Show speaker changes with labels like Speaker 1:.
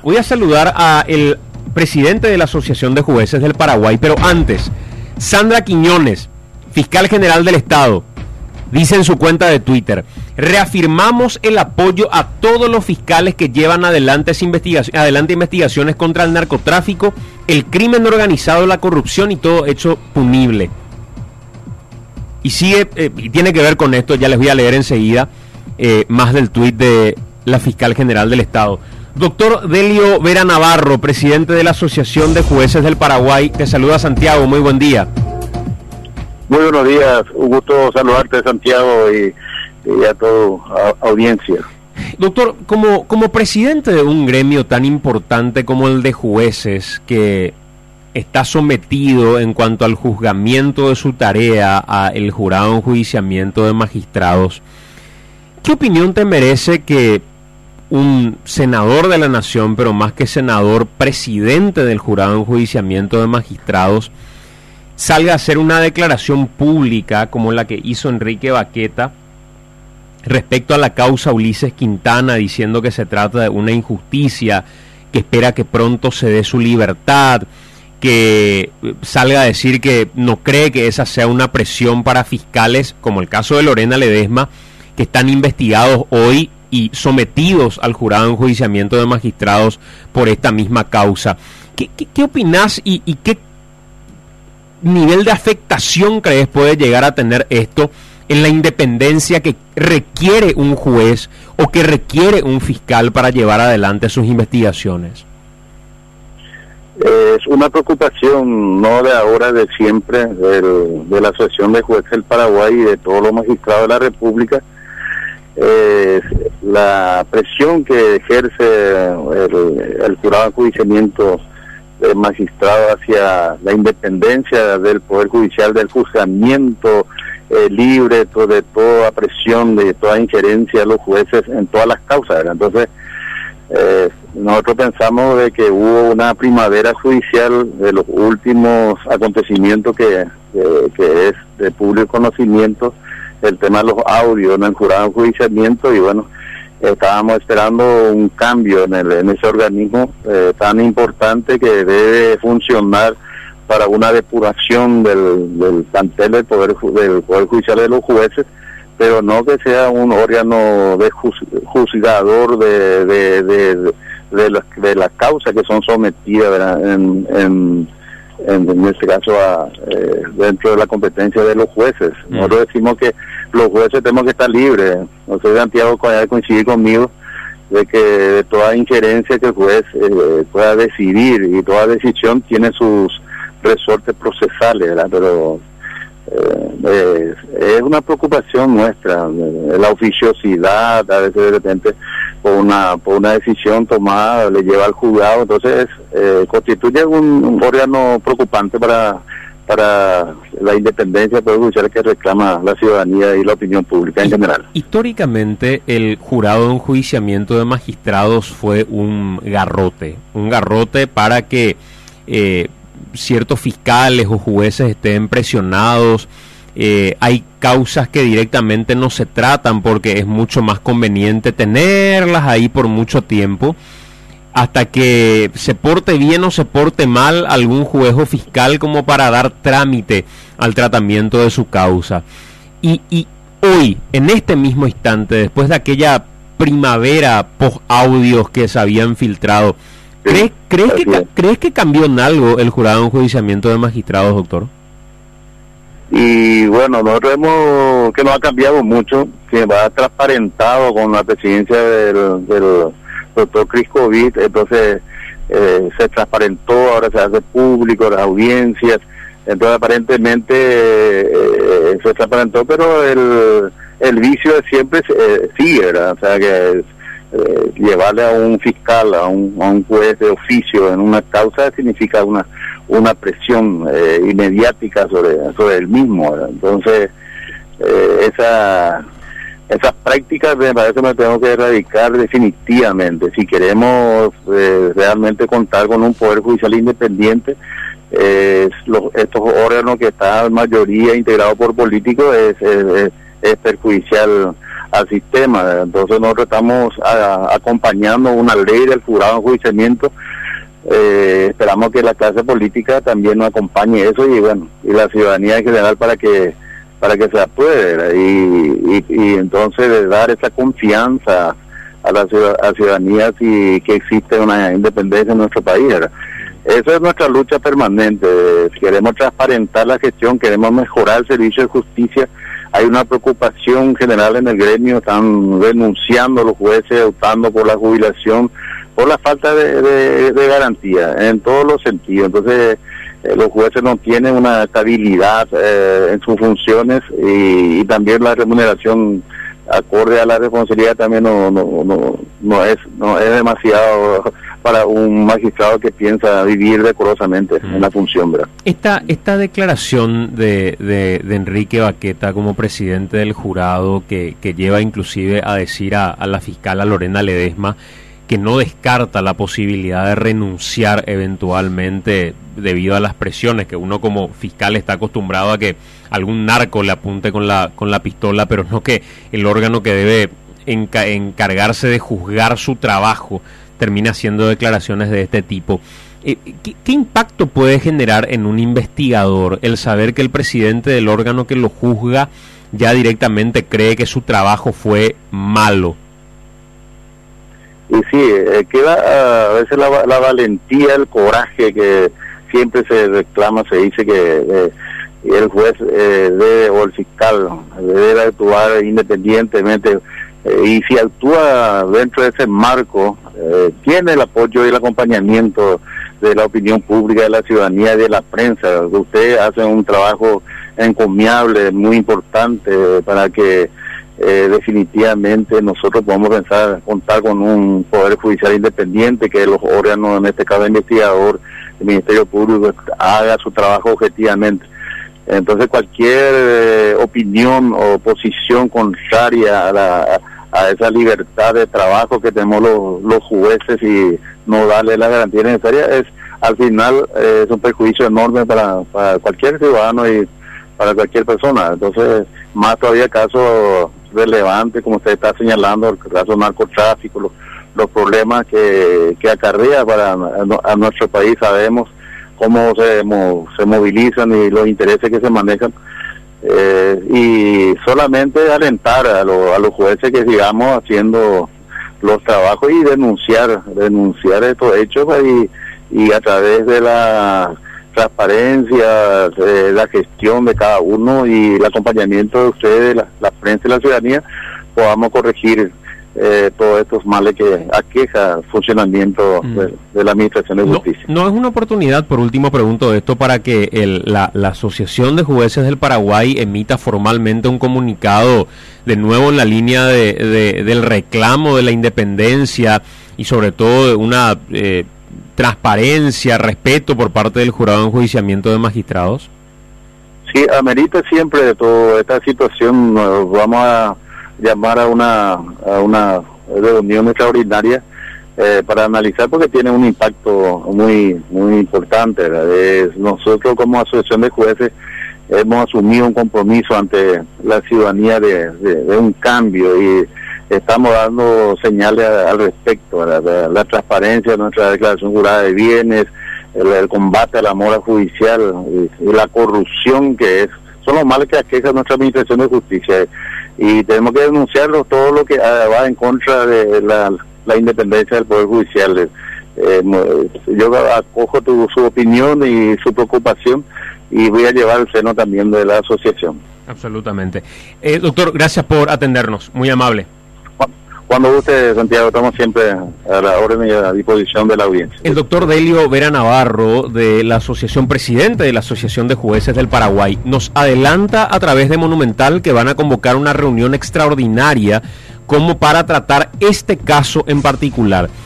Speaker 1: voy a saludar a el presidente de la Asociación de Jueces del Paraguay, pero antes, Sandra Quiñones, fiscal general del Estado, dice en su cuenta de Twitter: reafirmamos el apoyo a todos los fiscales que llevan adelante investigaciones contra el narcotráfico, el crimen organizado, la corrupción y todo hecho punible. Y sigue, y tiene que ver con esto, ya les voy a leer enseguida más del tuit de la fiscal general del Estado. Doctor Delio Vera Navarro, presidente de la Asociación de Jueces del Paraguay, te saluda Santiago, muy buen día.
Speaker 2: Muy buenos días, un gusto saludarte, Santiago, y a toda audiencia.
Speaker 1: Doctor, como presidente de un gremio tan importante como el de jueces, que está sometido en cuanto al juzgamiento de su tarea al jurado de enjuiciamiento de magistrados, ¿qué opinión te merece que un senador de la nación, pero más que senador, presidente del jurado de enjuiciamiento de magistrados, salga a hacer una declaración pública como la que hizo Enrique Baqueta respecto a la causa Ulises Quintana, diciendo que se trata de una injusticia, que espera que pronto se dé su libertad, que salga a decir que no cree que esa sea una presión para fiscales, como el caso de Lorena Ledesma, que están investigados hoy y sometidos al jurado de enjuiciamiento de magistrados por esta misma causa? ¿Qué opinás y qué nivel de afectación crees puede llegar a tener esto en la independencia que requiere un juez o que requiere un fiscal para llevar adelante sus investigaciones?
Speaker 2: Es una preocupación, no de ahora, de siempre, de la Asociación de Jueces del Paraguay y de todos los magistrados de la República. La presión que ejerce el jurado de enjuiciamiento de magistrado hacia la independencia del Poder Judicial, del juzgamiento libre de toda presión, de toda injerencia de los jueces en todas las causas, ¿verdad? Entonces, nosotros pensamos de que hubo una primavera judicial de los últimos acontecimientos que es de público conocimiento, el tema de los audios en el jurado de enjuiciamiento, y bueno, estábamos esperando un cambio en ese organismo tan importante que debe funcionar para una depuración del plantel del Poder Judicial de los jueces, pero no que sea un órgano de juzgador de las causas que son sometidas, ¿verdad? En este caso dentro de la competencia de los jueces. Nosotros decimos que los jueces tenemos que estar libres. No sé, Santiago, coincide conmigo de que de toda injerencia que el juez pueda decidir, y toda decisión tiene sus resortes procesales, ¿verdad? Pero es una preocupación nuestra, la oficiosidad, a veces de repente por una decisión tomada le lleva al juzgado, entonces constituye un órgano preocupante para la independencia del Poder Judicial que reclama la ciudadanía y la opinión pública en general.
Speaker 1: Históricamente el jurado de enjuiciamiento de magistrados fue un garrote para que ciertos fiscales o jueces estén presionados. Hay causas que directamente no se tratan porque es mucho más conveniente tenerlas ahí por mucho tiempo, hasta que se porte bien o se porte mal algún juez o fiscal como para dar trámite al tratamiento de su causa. Y hoy, en este mismo instante, después de aquella primavera post-audios que se habían filtrado, ¿crees que cambió en algo el jurado de enjuiciamiento de magistrados, doctor?
Speaker 2: Y bueno, nosotros vemos que no ha cambiado mucho, que va transparentado con la presidencia del doctor Cris Covid, entonces se transparentó, ahora se hace público las audiencias, entonces aparentemente se transparentó, pero el vicio de siempre sigue, ¿verdad? O sea que llevarle a un fiscal, a un juez de oficio en una causa significa una presión inmediática sobre el mismo, ¿verdad? Entonces esas prácticas me parece que me tengo que erradicar definitivamente si queremos realmente contar con un poder judicial independiente. Estos órganos que están en mayoría integrados por políticos es perjudicial al sistema. Entonces nosotros estamos acompañando una ley del jurado de enjuiciamiento. Esperamos que la clase política también nos acompañe eso y bueno, y la ciudadanía en general para que se apruebe y entonces de dar esa confianza a la ciudadanía si que existe una independencia en nuestro país, ¿verdad? Esa es nuestra lucha permanente. Queremos transparentar la gestión, queremos mejorar el servicio de justicia. Hay una preocupación general en el gremio, están renunciando los jueces, optando por la jubilación, por la falta de garantía en todos los sentidos. Entonces los jueces no tienen una estabilidad en sus funciones y también la remuneración acorde a la responsabilidad también no es demasiado para un magistrado que piensa vivir decorosamente en la función, ¿verdad?
Speaker 1: Esta declaración de Enrique Baqueta como presidente del jurado que lleva inclusive a decir a la fiscal Lorena Ledesma que no descarta la posibilidad de renunciar eventualmente debido a las presiones, que uno como fiscal está acostumbrado a que algún narco le apunte con la pistola, pero no que el órgano que debe encargarse de juzgar su trabajo termina haciendo declaraciones de este tipo. ¿Qué impacto puede generar en un investigador el saber que el presidente del órgano que lo juzga ya directamente cree que su trabajo fue malo?
Speaker 2: Y sí, queda a veces la valentía, el coraje que siempre se reclama, se dice que el juez debe, o el fiscal debe actuar independientemente, y si actúa dentro de ese marco, tiene el apoyo y el acompañamiento de la opinión pública, de la ciudadanía y de la prensa. Usted hace un trabajo encomiable, muy importante para que definitivamente nosotros podemos contar con un poder judicial independiente, que los órganos, en este caso el investigador, el Ministerio Público, haga su trabajo objetivamente. Entonces cualquier opinión o posición contraria a esa libertad de trabajo que tenemos los jueces y no darle la garantía necesaria al final es un perjuicio enorme para cualquier ciudadano y para cualquier persona. Entonces, más todavía casos relevantes, como usted está señalando, el caso de narcotráfico, los problemas que acarrea a nuestro país. Sabemos cómo se movilizan y los intereses que se manejan, y solamente alentar a los jueces que sigamos haciendo los trabajos y denunciar estos hechos y a través de la transparencia, de la gestión de cada uno y el acompañamiento de ustedes, la prensa y la ciudadanía, podamos corregir todos estos males que aqueja el funcionamiento de la Administración de Justicia.
Speaker 1: No es una oportunidad, por último pregunto esto, para que la Asociación de Jueces del Paraguay emita formalmente un comunicado de nuevo en la línea del reclamo de la independencia y sobre todo de una transparencia, respeto por parte del jurado de enjuiciamiento de magistrados?
Speaker 2: Sí, amerita siempre de toda esta situación. Nos vamos a llamar a una reunión extraordinaria para analizar, porque tiene un impacto muy importante, ¿verdad? Nosotros como asociación de jueces hemos asumido un compromiso ante la ciudadanía de un cambio y estamos dando señales al respecto, ¿verdad? La transparencia de nuestra declaración jurada de bienes, el combate a la mora judicial y la corrupción son los males que aquejan nuestra Administración de Justicia, y tenemos que denunciarlo, todo lo que va en contra de la independencia del Poder Judicial. Yo acojo su opinión y su preocupación y voy a llevar el seno también de la asociación.
Speaker 1: Absolutamente. Doctor, gracias por atendernos, muy amable.
Speaker 2: Cuando guste, Santiago, estamos siempre a la orden y a la disposición de la audiencia.
Speaker 1: El doctor Delio Vera Navarro, de la asociación, presidente de la Asociación de Jueces del Paraguay, nos adelanta a través de Monumental que van a convocar una reunión extraordinaria como para tratar este caso en particular.